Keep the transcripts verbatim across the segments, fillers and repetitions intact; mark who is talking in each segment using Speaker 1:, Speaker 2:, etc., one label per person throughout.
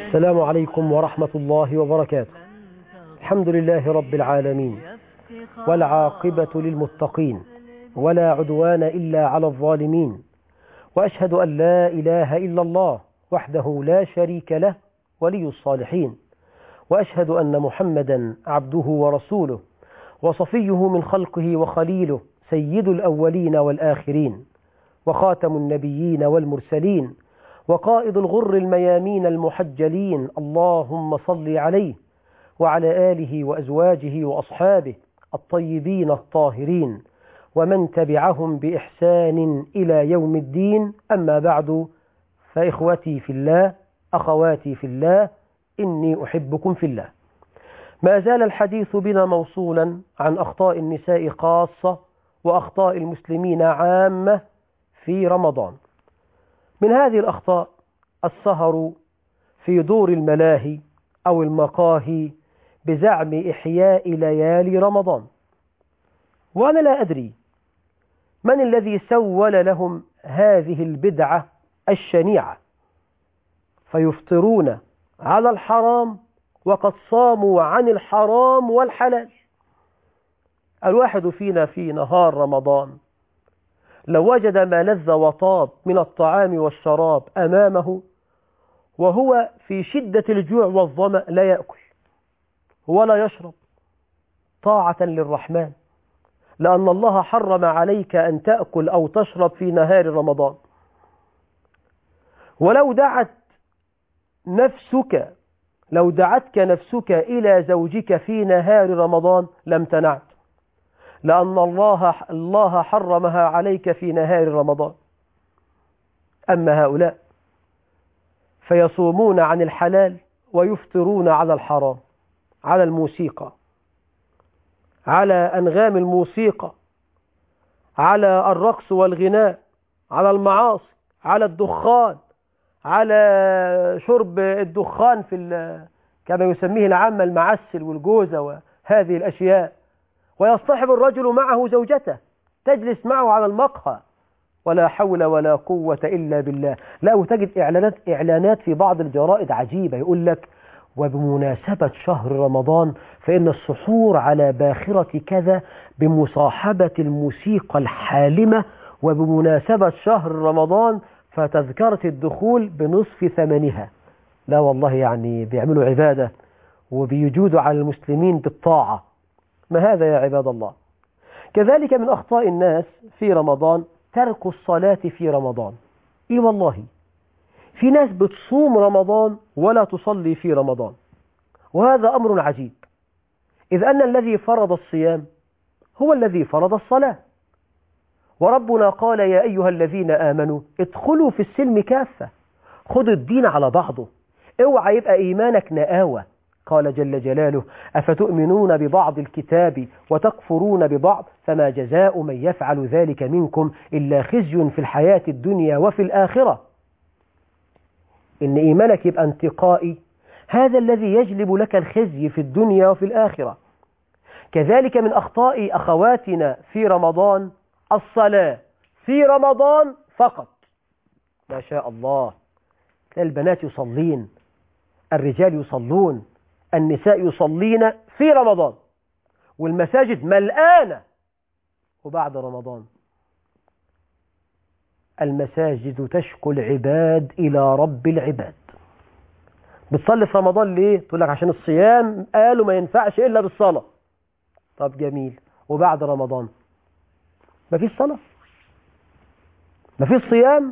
Speaker 1: السلام عليكم ورحمة الله وبركاته. الحمد لله رب العالمين، والعاقبة للمتقين، ولا عدوان إلا على الظالمين، وأشهد أن لا إله إلا الله وحده لا شريك له ولي الصالحين، وأشهد أن محمدا عبده ورسوله وصفيه من خلقه وخليله، سيد الأولين والآخرين، وخاتم النبيين والمرسلين، وقائد الغر الميامين المحجلين. اللهم صل عليه وعلى آله وأزواجه وأصحابه الطيبين الطاهرين، ومن تبعهم بإحسان إلى يوم الدين. أما بعد، فإخوتي في الله، أخواتي في الله، إني أحبكم في الله. ما زال الحديث بنا موصولا عن أخطاء النساء خاصة وأخطاء المسلمين عامة في رمضان. من هذه الأخطاء السهر في دور الملاهي أو المقاهي بزعم إحياء ليالي رمضان. وأنا لا أدري من الذي سول لهم هذه البدعة الشنيعة، فيفطرون على الحرام وقد صاموا عن الحرام والحلال. الواحد فينا في نهار رمضان لو وجد ما لذ وطاب من الطعام والشراب أمامه وهو في شدة الجوع والظمأ لا يأكل ولا يشرب طاعة للرحمن، لأن الله حرم عليك أن تأكل أو تشرب في نهار رمضان. ولو دعت نفسك لو دعتك نفسك إلى زوجك في نهار رمضان لم تنعت، لأن الله الله حرمها عليك في نهار رمضان. أما هؤلاء فيصومون عن الحلال ويفطرون على الحرام، على الموسيقى، على أنغام الموسيقى، على الرقص والغناء، على المعاصي، على الدخان، على شرب الدخان في كما يسميه العامة المعسل والجوزة وهذه الأشياء. ويصطحب الرجل معه زوجته تجلس معه على المقهى، ولا حول ولا قوة إلا بالله. لا، وتجد إعلانات إعلانات في بعض الجرائد عجيبة، يقول لك وبمناسبة شهر رمضان فإن السحور على باخرة كذا بمصاحبة الموسيقى الحالمة، وبمناسبة شهر رمضان فتذكرة الدخول بنصف ثمنها. لا والله، يعني بيعملوا عبادة وبيجودوا على المسلمين بالطاعة. ما هذا يا عباد الله؟ كذلك من أخطاء الناس في رمضان ترك الصلاة في رمضان. إيه والله، في ناس بتصوم رمضان ولا تصلي في رمضان، وهذا أمر عجيب، إذ أن الذي فرض الصيام هو الذي فرض الصلاة. وربنا قال يا أيها الذين آمنوا ادخلوا في السلم كافة، خذ الدين على بعضه، اوعى يبقى إيمانك نآوة. قال جل جلاله أفتؤمنون ببعض الكتاب وتكفرون ببعض فما جزاء من يفعل ذلك منكم إلا خزي في الحياة الدنيا وفي الآخرة. إن إيمانك يبقى انتقائي، هذا الذي يجلب لك الخزي في الدنيا وفي الآخرة. كذلك من أخطاء أخواتنا في رمضان الصلاة في رمضان فقط. ما شاء الله، البنات يصلين، الرجال يصلون، النساء يصلين في رمضان، والمساجد ملآنة. وبعد رمضان المساجد تشكو العباد إلى رب العباد. بتصلي في رمضان ليه؟ تقول لك عشان الصيام قالوا ما ينفعش إلا بالصلاة. طب جميل، وبعد رمضان ما فيش صلاة، ما فيش صيام.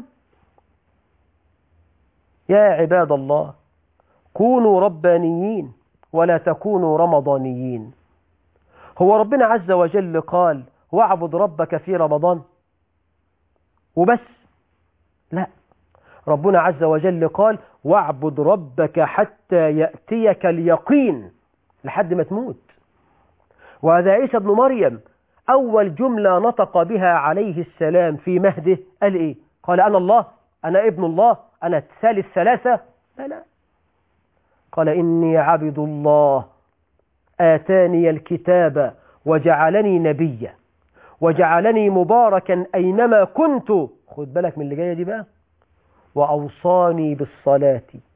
Speaker 1: يا عباد الله، كونوا ربانيين ولا تكونوا رمضانيين. هو ربنا عز وجل قال واعبد ربك في رمضان وبس؟ لا، ربنا عز وجل قال واعبد ربك حتى يأتيك اليقين، لحد ما تموت. وهذا عيسى ابن مريم أول جملة نطق بها عليه السلام في مهده قال إيه؟ قال أنا الله، أنا ابن الله، أنا ثالث ثلاثة؟ لا لا، قال إني عبد الله آتاني الكتاب وجعلني نبيا وجعلني مباركا أينما كنت. خد بالك من اللي جاية دي بقى، وأوصاني بالصلاة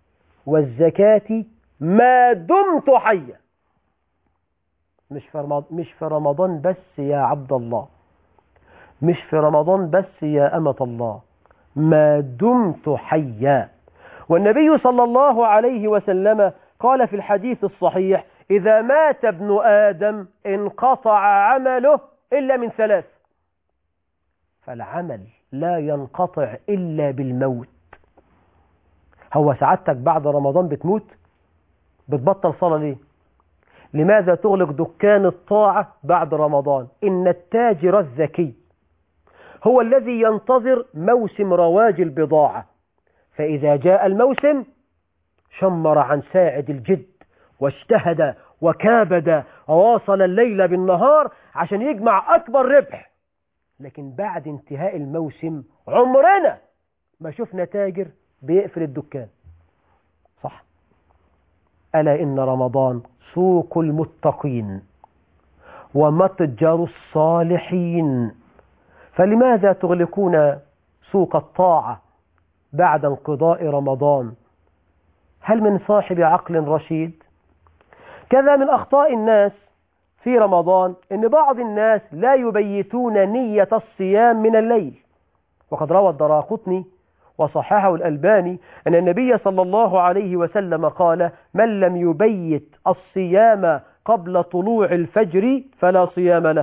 Speaker 1: والزكاة ما دمت حيا. مش في رمضان مش في رمضان بس يا عبد الله، مش في رمضان بس يا أمة الله، ما دمت حيا. والنبي صلى الله عليه وسلم قال في الحديث الصحيح: إذا مات ابن آدم انقطع عمله إلا من ثلاث. فالعمل لا ينقطع إلا بالموت. هو سعادتك بعد رمضان بتموت؟ بتبطل صلاة ليه؟ لماذا تغلق دكان الطاعة بعد رمضان؟ إن التاجر الذكي هو الذي ينتظر موسم رواج البضاعة، فإذا جاء الموسم شمر عن ساعد الجد واجتهد وكابد وواصل الليل بالنهار عشان يجمع أكبر ربح. لكن بعد انتهاء الموسم عمرنا ما شفنا تاجر بيقفل الدكان. صح؟ ألا إن رمضان سوق المتقين ومتجر الصالحين، فلماذا تغلقون سوق الطاعة بعد انقضاء رمضان؟ هل من صاحب عقل رشيد؟ كذا من أخطاء الناس في رمضان إن بعض الناس لا يبيتون نية الصيام من الليل. وقد روى الدراقطني وصححه الألباني أن النبي صلى الله عليه وسلم قال: من لم يبيت الصيام قبل طلوع الفجر فلا صيام له.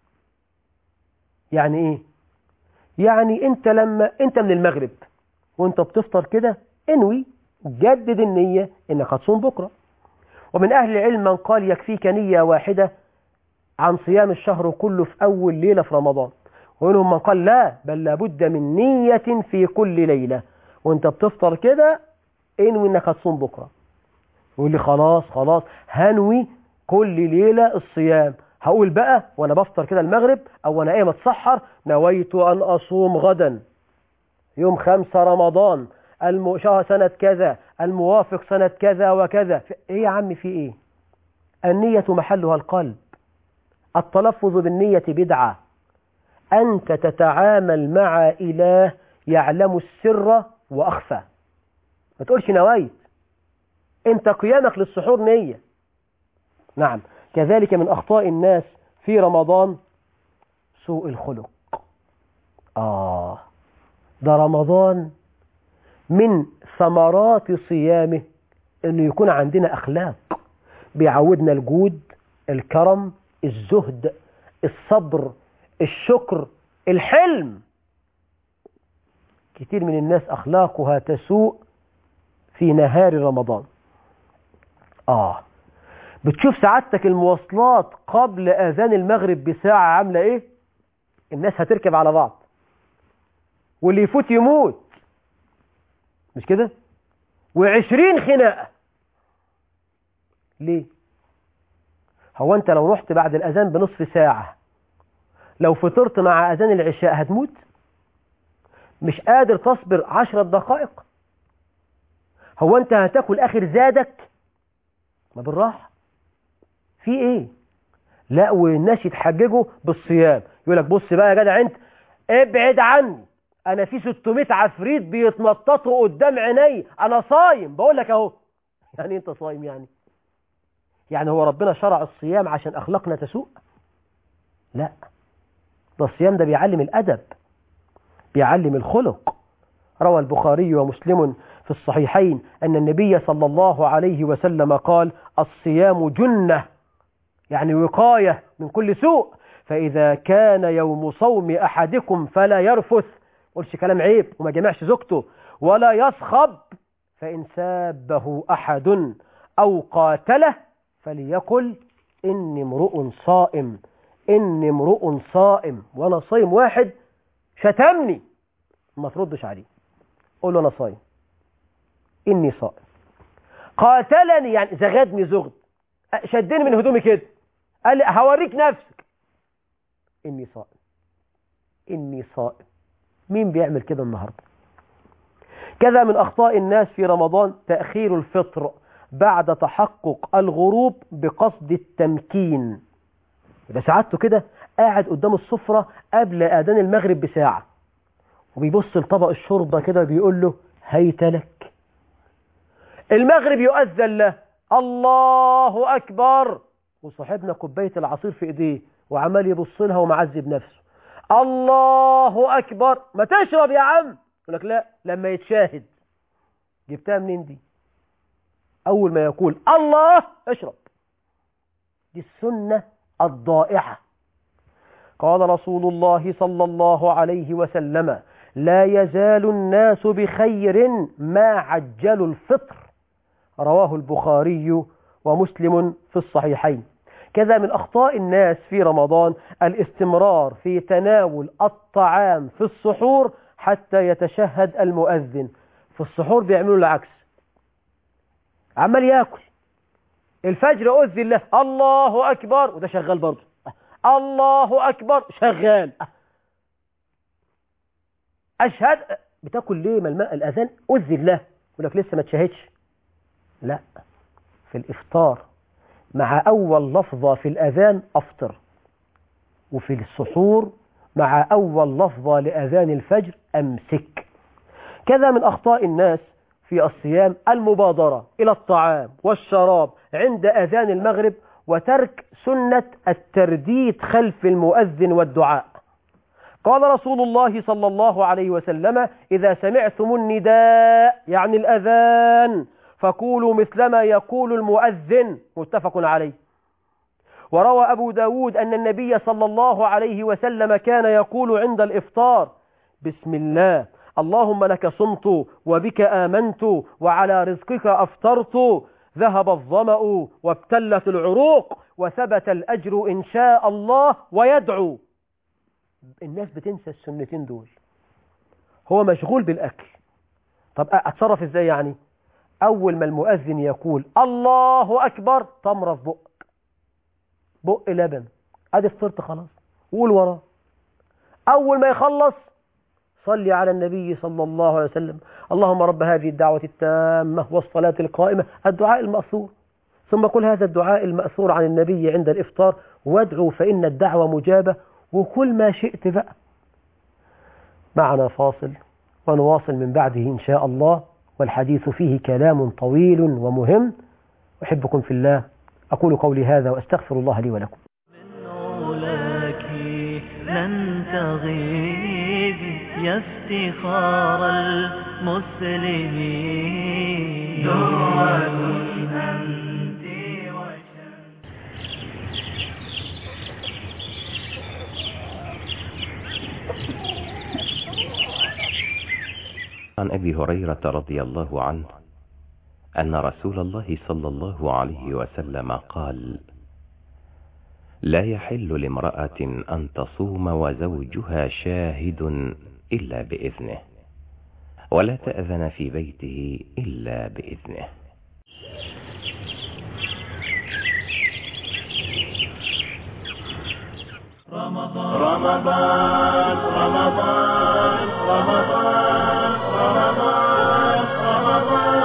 Speaker 1: يعني إيه؟ يعني أنت لما أنت من المغرب وأنت بتفطر كده انوي جدد النية إنك هتصوم بكرة. ومن أهل العلم من قال يكفيك نية واحدة عن صيام الشهر كله في أول ليلة في رمضان، ومنهم من قال لا، بل لابد من نية في كل ليلة. وانت بتفطر كده انوي انك هتصوم بكرة. يقول لي خلاص خلاص هنوي كل ليلة الصيام. هقول بقى وانا بفطر كده المغرب او وانا قايم اتسحر: نويت ان اصوم غدا يوم خمسة رمضان الم... شهر سنة كذا الموافق سنة كذا وكذا. ايه يا عم في ايه؟ النية محلها القلب. التلفظ بالنية بدعة. أنت تتعامل مع إله يعلم السر وأخفى. ما تقولش نوايت، أنت قيامك للسحور نية. نعم. كذلك من أخطاء الناس في رمضان سوء الخلق. آه ده رمضان من ثمرات صيامه أنه يكون عندنا أخلاق بيعودنا الجود، الكرم، الزهد، الصبر، الشكر، الحلم. كتير من الناس أخلاقها تسوء في نهار رمضان. آه بتشوف سعادتك المواصلات قبل أذان المغرب بساعة عاملة إيه؟ الناس هتركب على بعض واللي يفوت يموت، مش كده؟ وعشرين خناقة. ليه؟ هو أنت لو رحت بعد الأذان بنصف ساعة لو فطرت مع أذان العشاء هتموت؟ مش قادر تصبر عشرة دقائق؟ هو أنت هتاكل آخر زادك؟ ما بالراحة في إيه؟ لا، والناس يتحججوا بالصيام. يقولك بص بقى يا جدع أنت ابعد عني، أنا في ستمائة عفريت بيتنططوا قدام عيني، أنا صايم. بقول لك أهو. يعني أنت صايم يعني؟ يعني هو ربنا شرع الصيام عشان أخلاقنا تسوء؟ لا، ده الصيام ده بيعلم الأدب، بيعلم الخلق. روى البخاري ومسلم في الصحيحين أن النبي صلى الله عليه وسلم قال: الصيام جنة، يعني وقاية من كل سوء. فإذا كان يوم صوم أحدكم فلا يرفث، قلش كلام عيب وما جمعش زوجته، ولا يصخب، فإن سابه أحد أو قاتله فليقل إني امرؤ صائم، إني امرؤ صائم. وأنا صايم واحد شتمني ما تردش عليه، قول له أنا صايم، إني صائم. قاتلني يعني زغدني زغد، شدني من هدومي كده، قال لي هوريك نفسك، إني صائم، إني صائم. مين بيعمل كده النهاردة؟ كذا من أخطاء الناس في رمضان تأخير الفطر بعد تحقق الغروب بقصد التمكين. يبقى سعادته كده قاعد قدام السفرة قبل أذان المغرب بساعة وبيبص لطبق الشوربة كده بيقول له هيت لك. المغرب يؤذن له الله أكبر، وصاحبنا كوباية العصير في إيديه وعمال يبص لها ومعذب نفسه. الله أكبر، ما تشرب يا عم. يقول لك لا، لما يتشاهد. جبتها منين دي؟ أول ما يقول الله اشرب. دي السنة الضائعة. قال رسول الله صلى الله عليه وسلم: لا يزال الناس بخير ما عجلوا الفطر. رواه البخاري ومسلم في الصحيحين. كذا من أخطاء الناس في رمضان الاستمرار في تناول الطعام في السحور حتى يتشهد المؤذن. في السحور بيعملوا العكس، عمال ياكل. الفجر أذن له الله أكبر وده شغال برضه، الله أكبر شغال. أشهد، بتاكل ليه؟ ما الماء الأذان أذن له. يقول لك لسه ما تشهدش. لا، في الإفطار مع أول لفظة في الأذان أفطر، وفي السحور مع أول لفظة لأذان الفجر أمسك. كذا من أخطاء الناس في الصيام المبادرة إلى الطعام والشراب عند أذان المغرب وترك سنة الترديد خلف المؤذن والدعاء. قال رسول الله صلى الله عليه وسلم: إذا سمعتم النداء يعني الأذان فقولوا مثلما يقول المؤذن. متفق عليه. وروى أبو داود أن النبي صلى الله عليه وسلم كان يقول عند الإفطار: بسم الله اللهم لك صمت وبك آمنت وعلى رزقك أفطرت، ذهب الظمأ وابتلت العروق وثبت الأجر إن شاء الله، ويدعو. الناس بتنسى السنتين دول، هو مشغول بالأكل. طب أتصرف إزاي يعني؟ أول ما المؤذن يقول الله أكبر تمرة في بقك، بق لبن، أدي فطرت خلاص، قول وراه. أول ما يخلص صلي على النبي صلى الله عليه وسلم: اللهم رب هذه الدعوة التامة والصلاة القائمة، الدعاء المأثور. ثم قل هذا الدعاء المأثور عن النبي عند الإفطار وادعوا فإن الدعوة مجابة، وكل ما شئت بقى. معنا فاصل ونواصل من بعده إن شاء الله، والحديث فيه كلام طويل ومهم. أحبكم في الله، أقول قولي هذا وأستغفر الله لي ولكم.
Speaker 2: لن تغيبي يا افتخار المسلمين، دعوة أنت وشمس.
Speaker 3: عن أبي هريرة رضي الله عنه أن رسول الله صلى الله عليه وسلم قال: لا يحل لامرأة أن تصوم وزوجها شاهد إلا بإذنه، ولا تأذن في بيته إلا بإذنه.
Speaker 2: رمضان رمضان رمضان رمضان رمضان رمضان،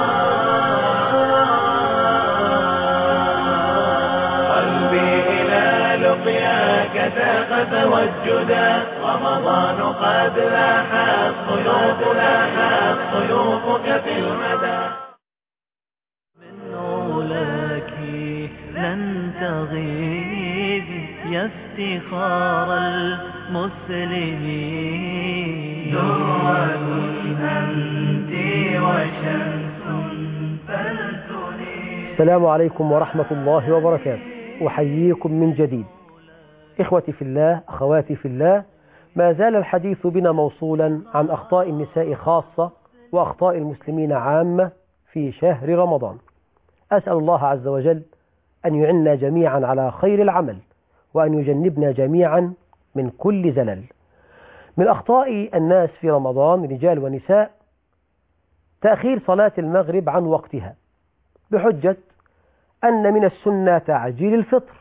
Speaker 2: قلبي إلى لقياك ذاق توجدا، رمضان قد لاحت خيوط لاحت خيوطك في المدى. من أولاك لن تغيبي يا افتخار المسلمين، دعوة أنت وشمس فلتنير.
Speaker 1: السلام عليكم ورحمة الله وبركاته. أحييكم من جديد. إخوتي في الله، أخواتي في الله، ما زال الحديث بنا موصولا عن أخطاء النساء خاصة وأخطاء المسلمين عامة في شهر رمضان. أسأل الله عز وجل أن يعنا جميعا على خير العمل، وأن يجنبنا جميعا من كل زلل. من أخطاء الناس في رمضان رجال ونساء تأخير صلاة المغرب عن وقتها بحجة أن من السنة تعجيل الفطر،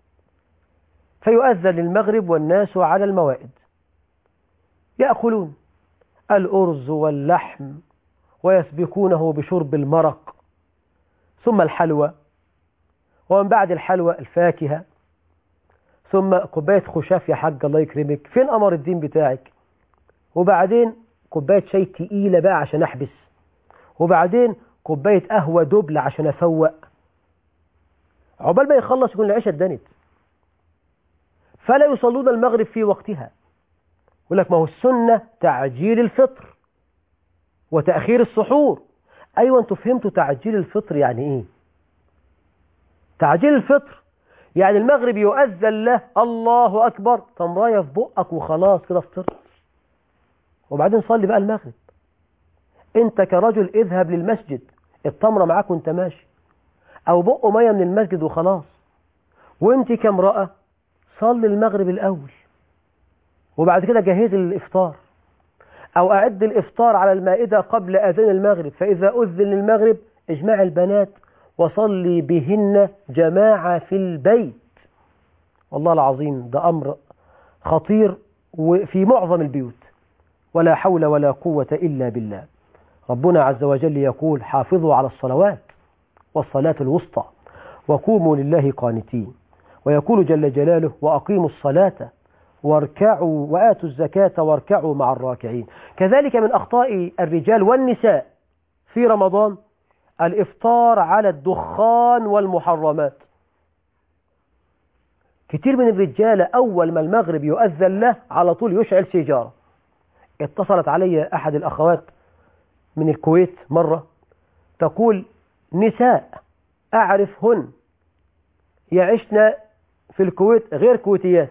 Speaker 1: فيؤذن للمغرب والناس على الموائد، يأكلون الأرز واللحم ويسبكونه بشرب المرق، ثم الحلوى، ومن بعد الحلوى الفاكهة، ثم كوباية خشاف يا حاج الله يكرمك، فين قمر الدين بتاعك، وبعدين كوباية شاي تقيلة بقى عشان أحبس، وبعدين كوباية قهوة دبل عشان أفوق، عقبال ما يخلص يكون العشاء اتدنت. فلا يصلون المغرب في وقتها. يقول لك ما هو السنة تعجيل الفطر وتأخير السحور. أيوة أنتوا فهمتوا تعجيل الفطر يعني إيه؟ تعجيل الفطر يعني المغرب يؤذن له الله أكبر، تمراية في بقك وخلاص كده فطرت، وبعدين صلي بقى المغرب. أنت كرجل اذهب للمسجد، التمرة معاك وانت ماشي، أو بق مية من المسجد وخلاص. وانت كامرأة صلي المغرب الأول، وبعد كده جهز الإفطار، أو أعد الإفطار على المائدة قبل أذان المغرب، فإذا أذن للمغرب اجمع البنات وصلي بهن جماعة في البيت. والله العظيم ده أمر خطير وفي معظم البيوت، ولا حول ولا قوة إلا بالله. ربنا عز وجل يقول حافظوا على الصلوات والصلاة الوسطى وقوموا لله قانتين، ويقول جل جلاله وأقيموا الصلاة واركعوا وآتوا الزكاة واركعوا مع الراكعين. كذلك من أخطاء الرجال والنساء في رمضان الإفطار على الدخان والمحرمات. كتير من الرجال أول ما المغرب يؤذن له على طول يشعل سيجارة. اتصلت علي أحد الأخوات من الكويت مرة تقول نساء أعرفهن يعشن في الكويت غير كويتيات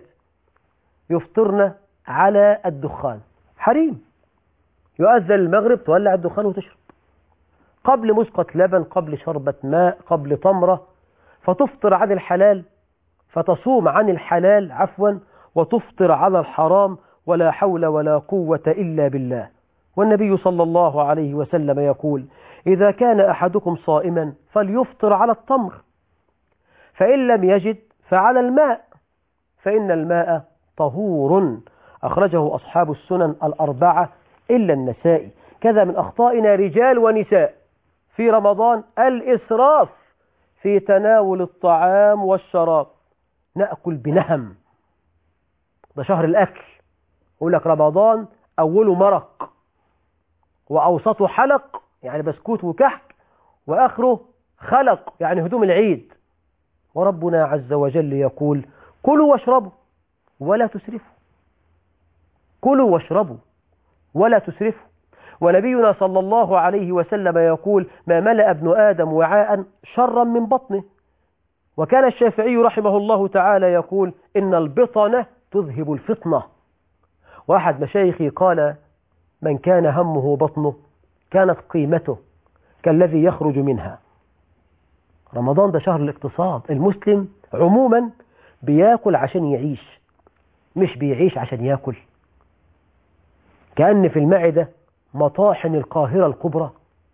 Speaker 1: يفطرن على الدخان، حريم. يؤذن المغرب تولع الدخان وتشرب قبل مسقة لبن، قبل شربة ماء، قبل تمرة، فتفطر عن الحلال، فتصوم عن الحلال عفوا، وتفطر على الحرام، ولا حول ولا قوة إلا بالله. والنبي صلى الله عليه وسلم يقول إذا كان أحدكم صائما فليفطر على التمر، فإن لم يجد فعلى الماء، فإن الماء طهور. أخرجه أصحاب السنن الأربعة إلا النسائي. كذا من أخطائنا رجال ونساء في رمضان الإسراف في تناول الطعام والشراب. نأكل بنهم، ده شهر الأكل. يقول لك رمضان أوله مرق وأوسطه حلق يعني بسكوت وكحك، وآخره خلق يعني هدوم العيد. وربنا عز وجل يقول كلوا واشربوا ولا تسرفوا، كلوا واشربوا ولا تسرفوا. ونبينا صلى الله عليه وسلم يقول ما ملأ ابن آدم وعاء شرا من بطنه. وكان الشافعي رحمه الله تعالى يقول إن البطنة تذهب الفطنة. واحد مشايخي قال من كان همه بطنه كانت قيمته كالذي يخرج منها. رمضان ده شهر الاقتصاد. المسلم عموما بياكل عشان يعيش، مش بيعيش عشان ياكل. كأن في المعدة مطاحن القاهرة الكبرى،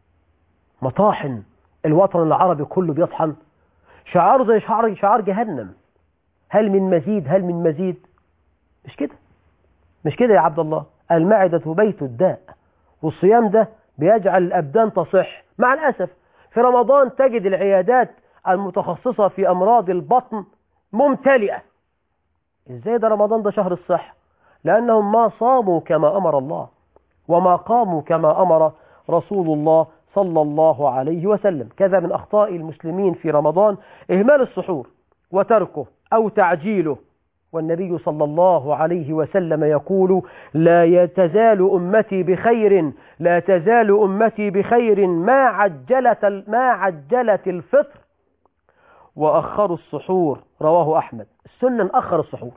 Speaker 1: مطاحن الوطن العربي كله بيطحن، شعار زي شعار شعار جهنم. هل من مزيد؟ هل من مزيد؟ مش كده، مش كده يا عبد الله. المعدة بيت الداء، والصيام ده بيجعل الأبدان تصح. مع الأسف في رمضان تجد العيادات المتخصصة في أمراض البطن ممتلئة. إزاي ده؟ رمضان ده شهر الصحة. لأنهم ما صاموا كما أمر الله، وما قاموا كما أمر رسول الله صلى الله عليه وسلم. كذا من أخطاء المسلمين في رمضان إهمال السحور وتركه أو تعجيله. والنبي صلى الله عليه وسلم يقول لا تزال أمتي بخير، لا تزال أمتي بخير ما عجلت ما عجلت الفطر وأخروا السحور. رواه أحمد. السنة نأخر السحور.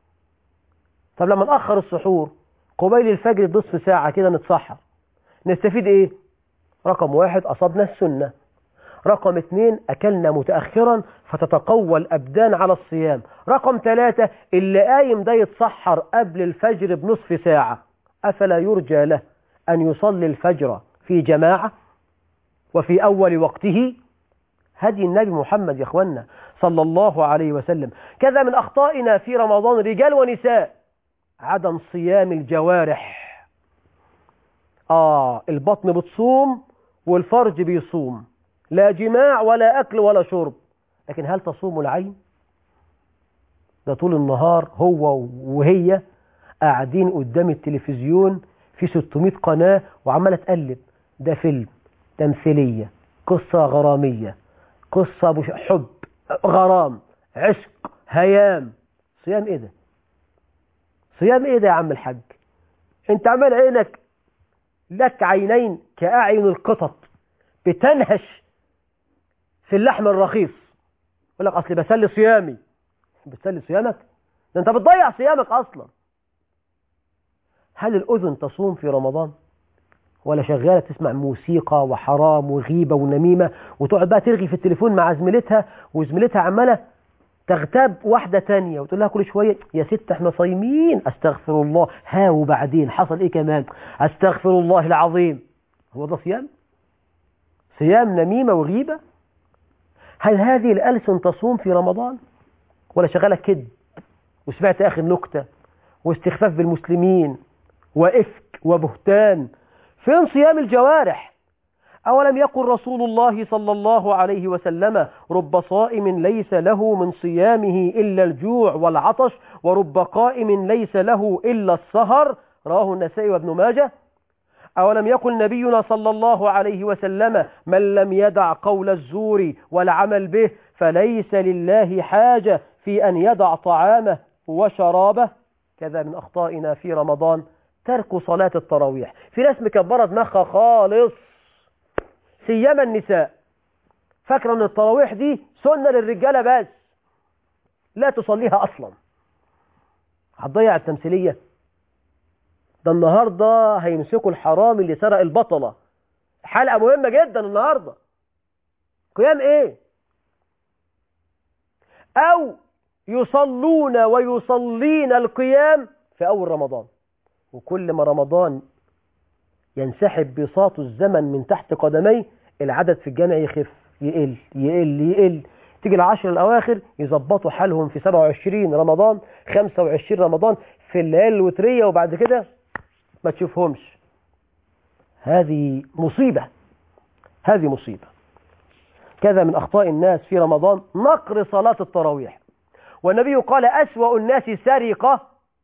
Speaker 1: طب لما نأخر السحور قبيل الفجر بنصف ساعة كده نتسحر، نستفيد إيه؟ رقم واحد أصبنا السنة، رقم اثنين أكلنا متأخرا فتتقوى الأبدان على الصيام، رقم ثلاثة اللي قايم ده يتسحر قبل الفجر بنصف ساعة أفلا يرجى له أن يصلي الفجر في جماعة وفي أول وقته؟ هدي النبي محمد يا أخوانا صلى الله عليه وسلم. كذا من أخطائنا في رمضان رجال ونساء عدم صيام الجوارح. آه البطن بتصوم والفرج بيصوم، لا جماع ولا أكل ولا شرب، لكن هل تصوم العين؟ ده طول النهار هو وهي قاعدين قدام التلفزيون في ستمائة قناة وعمالة تقلب، ده فيلم، تمثيلية، قصة غرامية، قصة حب، غرام، عشق، هيام. صيام ايه ده؟ صيام ايه ده يا عم الحاج؟ انت عمال عينك لك عينين كأعين القطط بتنهش في اللحم الرخيص. يقول لك اصل بسلي صيامي. بتسلي صيامك؟ ده انت بتضيع صيامك اصلا. هل الاذن تصوم في رمضان؟ ولا شغاله تسمع موسيقى وحرام وغيبه ونميمه، وتقعد بقى ترغي في التليفون مع زميلتها، وزميلتها عماله تغتاب واحدة تانية وتقول لها كل شوية يا ست احنا صايمين، استغفر الله، ها وبعدين حصل ايه كمان، استغفر الله العظيم. هو ده صيام؟ صيام نميمة وغيبة؟ هل هذه الألسن تصوم في رمضان؟ ولا شغالة كذب وسمعت آخر نكتة واستخفاف بالمسلمين وإفك وبهتان؟ فين صيام الجوارح؟ أولم يقل رسول الله صلى الله عليه وسلم رب صائم ليس له من صيامه إلا الجوع والعطش، ورب قائم ليس له إلا السهر، رواه النسائي وابن ماجه. أولم يقل نبينا صلى الله عليه وسلم من لم يدع قول الزور والعمل به فليس لله حاجة في أن يدع طعامه وشرابه. كذا من أخطائنا في رمضان ترك صلاة التراويح. في ناس مكبرة دماغها خالص، سيما النساء، فاكرة ان التراويح دي سنة للرجالة بس، لا تصليها اصلا. هتضيع التمثيلية. ده النهاردة هيمسكوا الحرام اللي سرق البطلة، حلقة مهمة جدا النهاردة. قيام ايه؟ او يصلون ويصلين القيام في اول رمضان، وكل ما رمضان ينسحب بساط الزمن من تحت قدميه العدد في الجامع يخف، يقل يقل يقل، تيجي العشر الأواخر يظبطوا حالهم في سبعة وعشرين رمضان، خمسة وعشرين رمضان، في الليالي الوترية، وبعد كده ما تشوفهمش. هذه مصيبة، هذه مصيبة. كذا من أخطاء الناس في رمضان نقر صلاة التراويح. والنبي قال أسوأ الناس سرقة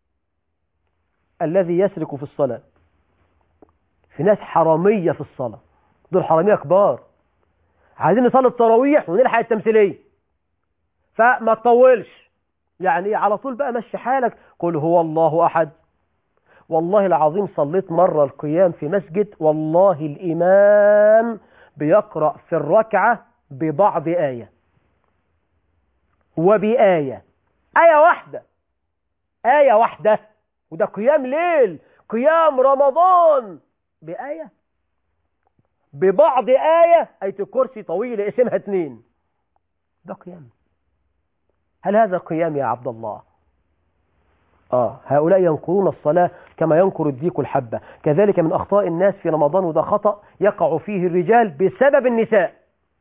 Speaker 1: الذي يسرق في الصلاة. في ناس حرامية في الصلاة، دول حرامية كبار. عايزين نصلي التراويح ونلحق التمثيلية، فما تطولش. يعني على طول بقى مشي حالك، قل هو الله أحد. والله العظيم صليت مرة القيام في مسجد، والله الإمام بيقرأ في الركعة ببعض آية وبآية، آية واحدة، آية واحدة، وده قيام ليل، قيام رمضان، بآية ببعض آية، آية الكرسي طويلة اسمها اتنين، ده قيام؟ هل هذا قيام يا عبد الله؟ آه هؤلاء ينكرون الصلاة كما ينكر الديك الحبة. كذلك من أخطاء الناس في رمضان، وده خطأ يقع فيه الرجال بسبب النساء،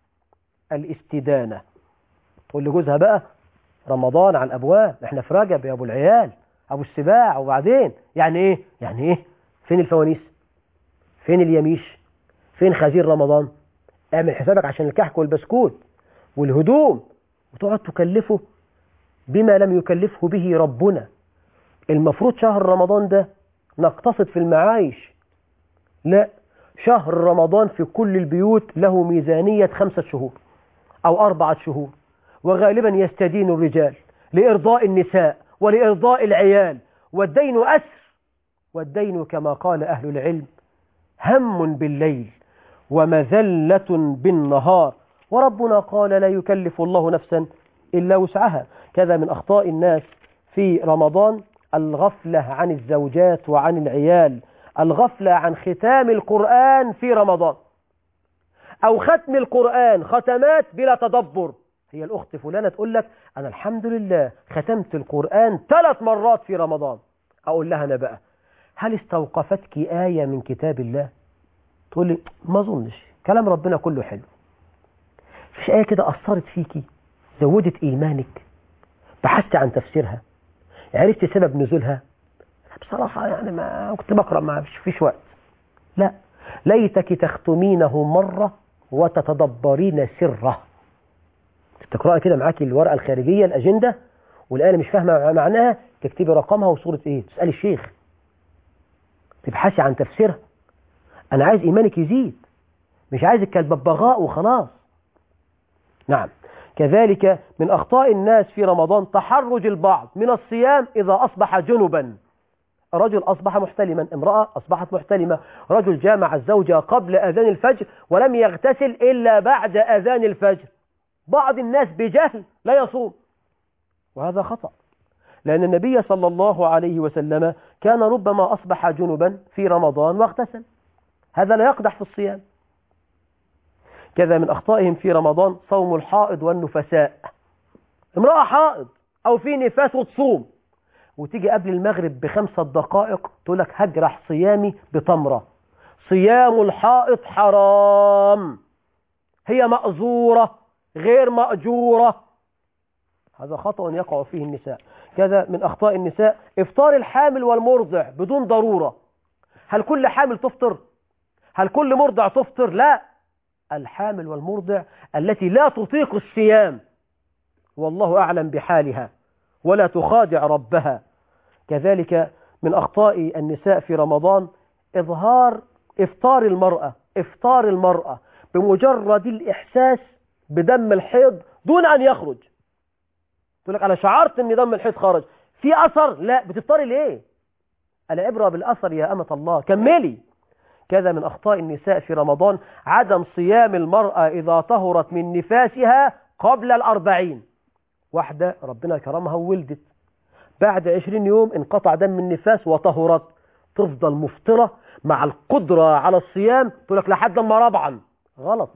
Speaker 1: الاستدانة. تقول لجوزها بقى رمضان على الأبواب، احنا في رجب يا أبو العيال، أبو السباع، وبعدين يعني إيه؟ يعني إيه؟ فين الفوانيس؟ فين اليميش؟ فين خزين رمضان؟ اعمل حسابك عشان الكحك والبسكوت والهدوم، وتقعد تكلفه بما لم يكلفه به ربنا. المفروض شهر رمضان ده نقتصد في المعايش، لا، شهر رمضان في كل البيوت له ميزانية خمسة شهور أو أربعة شهور، وغالبا يستدين الرجال لإرضاء النساء ولإرضاء العيال، والدين أسر، والدين كما قال أهل العلم هم بالليل ومذلة بالنهار، وربنا قال لا يكلف الله نفسا إلا وسعها. كذا من أخطاء الناس في رمضان الغفلة عن الزوجات وعن العيال، الغفلة عن ختام القرآن في رمضان، أو ختم القرآن ختمات بلا تدبر. هي الأخت فلانة تقول لك أنا الحمد لله ختمت القرآن ثلاث مرات في رمضان. أقول لها أنا بقى هل استوقفتك آية من كتاب الله؟ تقول لي ما أظنش، كلام ربنا كله حلو. فيش آية كده أثرت فيكي، زودت إيمانك، بحثت عن تفسيرها، عرفت سبب نزولها؟ بصراحة يعني ما كنت بقرأ، ما فيش وقت. لا، ليتك تختمينه مرة وتتدبرين سره. تقرأي كده معاكي الورقة الخارجية الأجندة، والآية مش فاهمة معناها تكتبي رقمها وصورة إيه، تسألي الشيخ، تبحثي عن تفسيرها. أنا عايز إيمانك يزيد، مش عايزك كالببغاء وخلاص. نعم. كذلك من أخطاء الناس في رمضان تحرج البعض من الصيام إذا أصبح جنبا. رجل أصبح محتلما، امرأة أصبحت محتلمة، رجل جامع الزوجة قبل أذان الفجر ولم يغتسل إلا بعد أذان الفجر. بعض الناس بجهل لا يصوم، وهذا خطأ، لأن النبي صلى الله عليه وسلم كان ربما أصبح جنبا في رمضان واغتسل، هذا لا يقدح في الصيام. كذا من أخطائهم في رمضان صوم الحائض والنفساء. امرأة حائض أو في نفاس وتصوم، وتيجي قبل المغرب بخمسة دقائق تقول لك هجرح صيامي بتمرة. صيام الحائض حرام، هي مأزورة غير مأجورة، هذا خطأ يقع فيه النساء. كذا من أخطاء النساء إفطار الحامل والمرضع بدون ضرورة. هل كل حامل تفطر؟ هل كل مرضع تفطر؟ لا، الحامل والمرضع التي لا تطيق الصيام والله أعلم بحالها ولا تخادع ربها. كذلك من أخطاء النساء في رمضان إظهار إفطار المرأة إفطار المرأة بمجرد الإحساس بدم الحيض دون أن يخرج. تقول لك أنا شعرت أن دم الحيض خرج، في أثر؟ لا، بتفطري ليه؟ العبرة بالأثر يا أمة الله، كملي. كذا من أخطاء النساء في رمضان عدم صيام المرأة إذا طهرت من نفاسها قبل الأربعين. واحدة ربنا كرمها وولدت، بعد عشرين يوم انقطع دم النفاس وطهرت، تفضل مفطرة مع القدرة على الصيام، تقول لك لحد ما ربعا. غلط.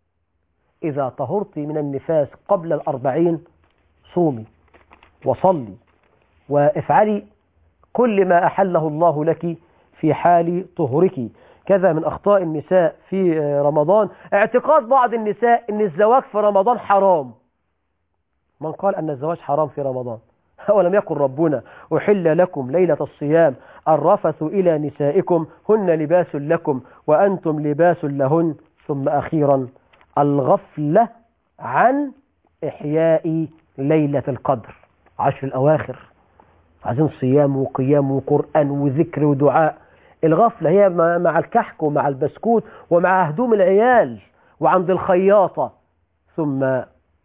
Speaker 1: إذا طهرت من النفاس قبل الأربعين صومي وصلي وافعلي كل ما أحله الله لك في حال طهرك. كذا من أخطاء النساء في رمضان اعتقاد بعض النساء أن الزواج في رمضان حرام. من قال أن الزواج حرام في رمضان؟ ولم يقل ربنا أحل لكم ليلة الصيام الرفث إلى نسائكم هن لباس لكم وأنتم لباس لهن. ثم أخيرا الغفلة عن إحياء ليلة القدر، عشر الأواخر، عايزين صيام وقيام وقرآن وذكر ودعاء. الغفلة هي مع الكحك ومع البسكوت ومع هدوم العيال وعند الخياطة. ثم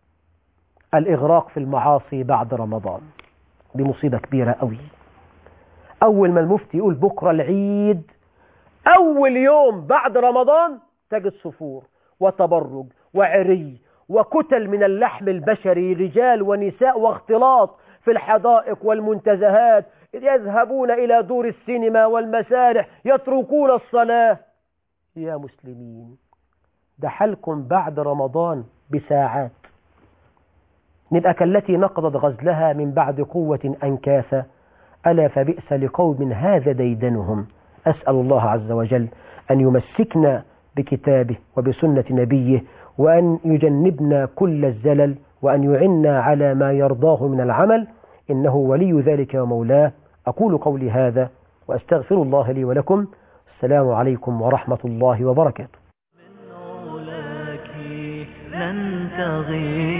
Speaker 1: الإغراق في المعاصي بعد رمضان، دي مصيبة كبيرة قوي. أول ما المفتي يقول بكرة العيد، أول يوم بعد رمضان تجد صفور وتبرج وعري وكتل من اللحم البشري، رجال ونساء، واختلاط في الحدائق والمنتزهات، يذهبون إلى دور السينما والمسارح، يتركون الصلاة. يا مسلمين، ده حالكم بعد رمضان بساعات نبقى كالتي نقضت غزلها من بعد قوة أنكاثا، ألا فبئس لقوم هذا ديدنهم. أسأل الله عز وجل أن يمسكنا بكتابه وبسنة نبيه، وأن يجنبنا كل الزلل، وأن يعنا على ما يرضاه من العمل، إنه ولي ذلك ومولاه. أقول قولي هذا وأستغفر الله لي ولكم. السلام عليكم ورحمة الله وبركاته.
Speaker 2: لن تغيب